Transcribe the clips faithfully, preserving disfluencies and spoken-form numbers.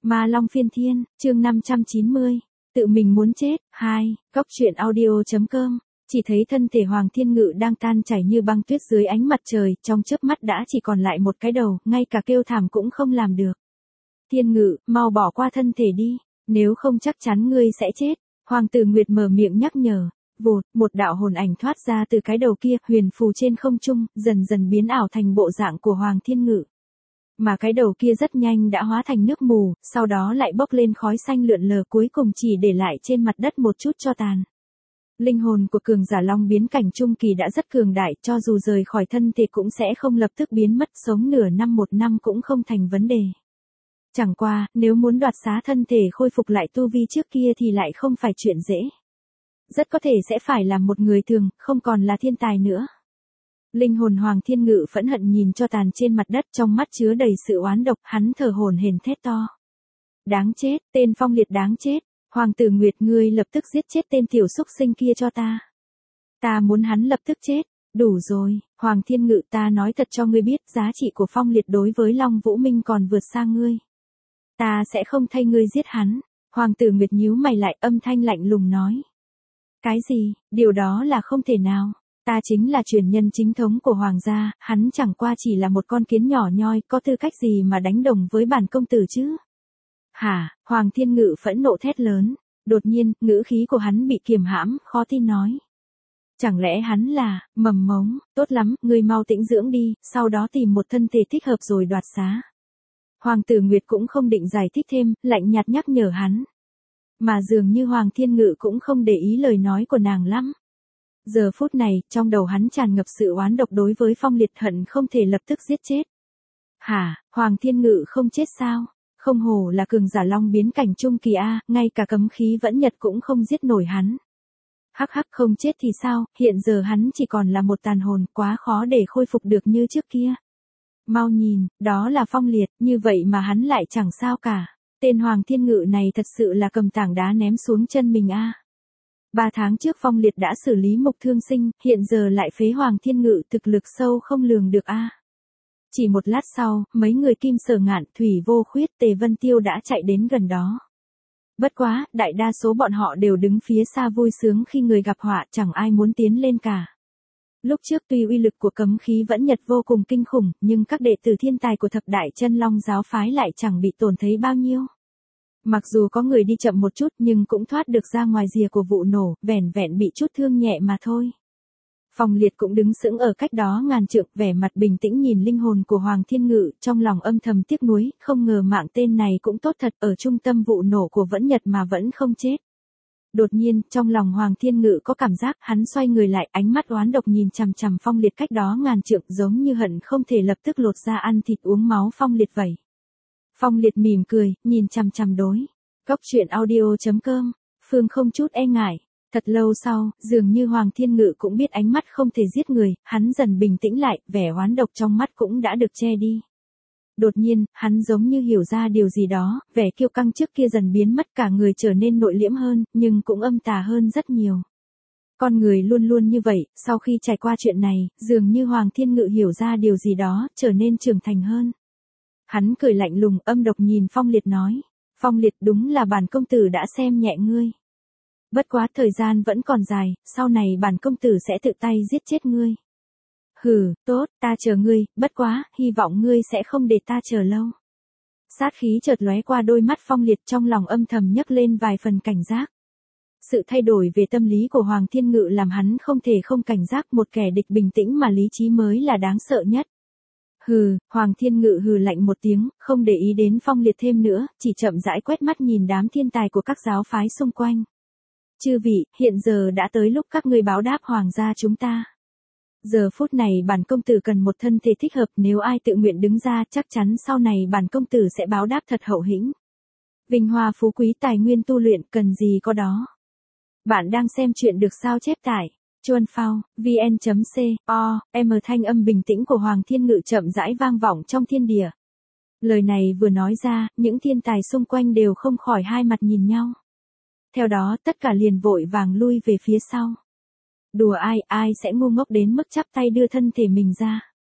Ma Long Phiên Thiên, chương năm trăm chín mươi. Tự mình muốn chết, hai, Cóc truyện audio chấm com. Chỉ thấy thân thể Hoàng Thiên Ngự đang tan chảy như băng tuyết dưới ánh mặt trời, trong chớp mắt đã chỉ còn lại một cái đầu, ngay cả kêu thảm cũng không làm được. Thiên Ngự, mau bỏ qua thân thể đi, nếu không chắc chắn ngươi sẽ chết. Hoàng tử Nguyệt mở miệng nhắc nhở. Vụt, một đạo hồn ảnh thoát ra từ cái đầu kia, huyền phù trên không trung, dần dần biến ảo thành bộ dạng của Hoàng Thiên Ngự. Mà cái đầu kia rất nhanh đã hóa thành nước mù, sau đó lại bốc lên khói xanh lượn lờ, cuối cùng chỉ để lại trên mặt đất một chút tro tàn. Linh hồn của cường giả Long biến cảnh trung kỳ đã rất cường đại, cho dù rời khỏi thân thể cũng sẽ không lập tức biến mất, sống nửa năm một năm cũng không thành vấn đề. Chẳng qua, nếu muốn đoạt xá thân thể khôi phục lại tu vi trước kia thì lại không phải chuyện dễ. Rất có thể sẽ phải là một người thường, không còn là thiên tài nữa. Linh hồn Hoàng Thiên Ngự phẫn hận nhìn cho tàn trên mặt đất, trong mắt chứa đầy sự oán độc, hắn thở hổn hển thét to. Đáng chết, tên Phong Liệt đáng chết, Hoàng tử Nguyệt ngươi lập tức giết chết tên tiểu súc sinh kia cho ta. Ta muốn hắn lập tức chết, đủ rồi, Hoàng Thiên Ngự ta nói thật cho ngươi biết, giá trị của Phong Liệt đối với Long Vũ Minh còn vượt xa ngươi. Ta sẽ không thay ngươi giết hắn, Hoàng tử Nguyệt nhíu mày lại, âm thanh lạnh lùng nói. Cái gì, điều đó là không thể nào. Ta chính là truyền nhân chính thống của Hoàng gia, hắn chẳng qua chỉ là một con kiến nhỏ nhoi, có tư cách gì mà đánh đồng với bản công tử chứ? Hả, Hoàng Thiên Ngự phẫn nộ thét lớn, đột nhiên, ngữ khí của hắn bị kiềm hãm, khó tin nói. Chẳng lẽ hắn là, mầm mống, tốt lắm, ngươi mau tĩnh dưỡng đi, sau đó tìm một thân thể thích hợp rồi đoạt xá. Hoàng tử Nguyệt cũng không định giải thích thêm, lạnh nhạt nhắc nhở hắn. Mà dường như Hoàng Thiên Ngự cũng không để ý lời nói của nàng lắm. Giờ phút này, trong đầu hắn tràn ngập sự oán độc đối với Phong Liệt, hận không thể lập tức giết chết. Hả, Hoàng Thiên Ngự không chết sao? Không hổ là cường giả Long biến cảnh trung kỳ a, ngay cả cấm khí vẫn nhật cũng không giết nổi hắn. Hắc hắc, không chết thì sao, hiện giờ hắn chỉ còn là một tàn hồn, quá khó để khôi phục được như trước kia. Mau nhìn, đó là Phong Liệt, như vậy mà hắn lại chẳng sao cả. Tên Hoàng Thiên Ngự này thật sự là cầm tảng đá ném xuống chân mình a. Ba tháng trước Phong Liệt đã xử lý Mục Thương Sinh, hiện giờ lại phế Hoàng Thiên Ngự, thực lực sâu không lường được a. Chỉ một lát sau, mấy người Kim Sở Ngạn, Thủy Vô Khuyết, Tề Vân Tiêu đã chạy đến gần đó. Bất quá, đại đa số bọn họ đều đứng phía xa vui sướng khi người gặp họa, chẳng ai muốn tiến lên cả. Lúc trước tuy uy lực của cấm khí vẫn nhật vô cùng kinh khủng, nhưng các đệ tử thiên tài của thập đại chân long giáo phái lại chẳng bị tổn thấy bao nhiêu. Mặc dù có người đi chậm một chút nhưng cũng thoát được ra ngoài rìa của vụ nổ, vẻn vẹn bị chút thương nhẹ mà thôi. Phong Liệt cũng đứng sững ở cách đó ngàn trượng, vẻ mặt bình tĩnh nhìn linh hồn của Hoàng Thiên Ngự, trong lòng âm thầm tiếc nuối, không ngờ mạng tên này cũng tốt thật, ở trung tâm vụ nổ của Vẫn Nhật mà vẫn không chết. Đột nhiên, trong lòng Hoàng Thiên Ngự có cảm giác, hắn xoay người lại, ánh mắt oán độc nhìn chằm chằm Phong Liệt cách đó ngàn trượng, giống như hận không thể lập tức lột ra ăn thịt uống máu Phong Liệt vậy. Phong Liệt mỉm cười, nhìn chằm chằm đối. Cóc truyện audio chấm com, Phương không chút e ngại. Thật lâu sau, dường như Hoàng Thiên Ngự cũng biết ánh mắt không thể giết người, hắn dần bình tĩnh lại, vẻ oán độc trong mắt cũng đã được che đi. Đột nhiên, hắn giống như hiểu ra điều gì đó, vẻ kiêu căng trước kia dần biến mất, cả người trở nên nội liễm hơn, nhưng cũng âm tà hơn rất nhiều. Con người luôn luôn như vậy, sau khi trải qua chuyện này, dường như Hoàng Thiên Ngự hiểu ra điều gì đó, trở nên trưởng thành hơn. Hắn cười lạnh lùng, âm độc nhìn Phong Liệt nói. Phong Liệt, đúng là bản công tử đã xem nhẹ ngươi. Bất quá thời gian vẫn còn dài, sau này bản công tử sẽ tự tay giết chết ngươi. Hừ, tốt, ta chờ ngươi, bất quá, hy vọng ngươi sẽ không để ta chờ lâu. Sát khí chợt lóe qua đôi mắt Phong Liệt, trong lòng âm thầm nhấc lên vài phần cảnh giác. Sự thay đổi về tâm lý của Hoàng Thiên Ngự làm hắn không thể không cảnh giác, một kẻ địch bình tĩnh mà lý trí mới là đáng sợ nhất. Hừ, Hoàng Thiên Ngự hừ lạnh một tiếng, không để ý đến Phong Liệt thêm nữa, chỉ chậm rãi quét mắt nhìn đám thiên tài của các giáo phái xung quanh. Chư vị, hiện giờ đã tới lúc các ngươi báo đáp Hoàng gia chúng ta. Giờ phút này bản công tử cần một thân thể thích hợp, nếu ai tự nguyện đứng ra chắc chắn sau này bản công tử sẽ báo đáp thật hậu hĩnh. Vinh hoa phú quý tài nguyên tu luyện cần gì có đó. Bạn đang xem chuyện được sao chép tải. Chuan phao, vn.co, m thanh âm bình tĩnh của Hoàng Thiên Ngự chậm rãi vang vọng trong thiên địa. Lời này vừa nói ra, những thiên tài xung quanh đều không khỏi hai mặt nhìn nhau. Theo đó tất cả liền vội vàng lui về phía sau. Đùa ai, ai sẽ ngu ngốc đến mức chắp tay đưa thân thể mình ra.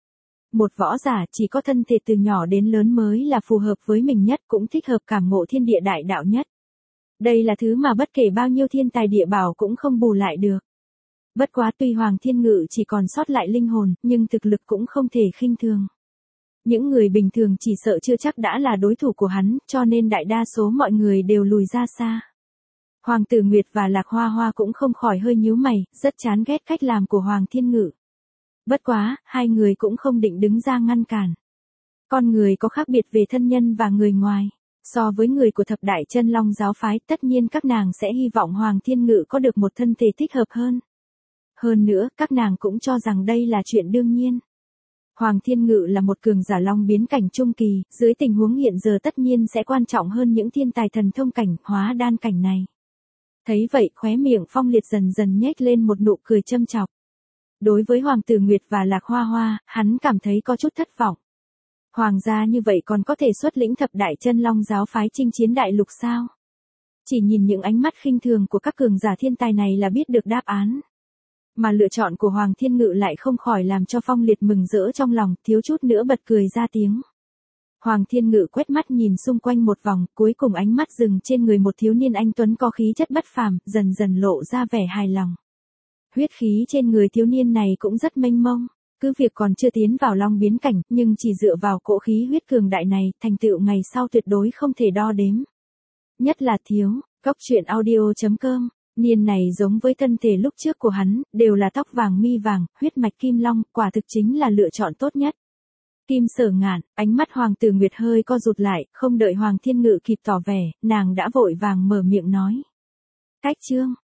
Một võ giả chỉ có thân thể từ nhỏ đến lớn mới là phù hợp với mình nhất, cũng thích hợp cảm ngộ thiên địa đại đạo nhất. Đây là thứ mà bất kể bao nhiêu thiên tài địa bảo cũng không bù lại được. Bất quá tuy Hoàng Thiên Ngự chỉ còn sót lại linh hồn, nhưng thực lực cũng không thể khinh thường. Những người bình thường chỉ sợ chưa chắc đã là đối thủ của hắn, cho nên đại đa số mọi người đều lùi ra xa. Hoàng tử Nguyệt và Lạc Hoa Hoa cũng không khỏi hơi nhíu mày, rất chán ghét cách làm của Hoàng Thiên Ngự. Bất quá, hai người cũng không định đứng ra ngăn cản. Con người có khác biệt về thân nhân và người ngoài. So với người của thập đại chân long giáo phái, tất nhiên các nàng sẽ hy vọng Hoàng Thiên Ngự có được một thân thể thích hợp hơn. Hơn nữa, các nàng cũng cho rằng đây là chuyện đương nhiên. Hoàng Thiên Ngự là một cường giả long biến cảnh trung kỳ, dưới tình huống hiện giờ tất nhiên sẽ quan trọng hơn những thiên tài thần thông cảnh, hóa đan cảnh này. Thấy vậy, khóe miệng Phong Liệt dần dần nhếch lên một nụ cười châm chọc. Đối với Hoàng tử Nguyệt và Lạc Hoa Hoa, hắn cảm thấy có chút thất vọng. Hoàng gia như vậy còn có thể xuất lĩnh thập đại chân long giáo phái chinh chiến đại lục sao? Chỉ nhìn những ánh mắt khinh thường của các cường giả thiên tài này là biết được đáp án. Mà lựa chọn của Hoàng Thiên Ngự lại không khỏi làm cho Phong Liệt mừng rỡ trong lòng, thiếu chút nữa bật cười ra tiếng. Hoàng Thiên Ngự quét mắt nhìn xung quanh một vòng, cuối cùng ánh mắt dừng trên người một thiếu niên anh tuấn có khí chất bất phàm, dần dần lộ ra vẻ hài lòng. Huyết khí trên người thiếu niên này cũng rất mênh mông, cứ việc còn chưa tiến vào long biến cảnh, nhưng chỉ dựa vào cỗ khí huyết cường đại này, thành tựu ngày sau tuyệt đối không thể đo đếm. Nhất là thiếu, Cốc Truyện Audio chấm com, niên này giống với thân thể lúc trước của hắn, đều là tóc vàng mi vàng, huyết mạch kim long, quả thực chính là lựa chọn tốt nhất. Kim Sở Ngạn, ánh mắt Hoàng tử Nguyệt hơi co rụt lại, không đợi Hoàng Thiên Ngự kịp tỏ vẻ, nàng đã vội vàng mở miệng nói. Cách chương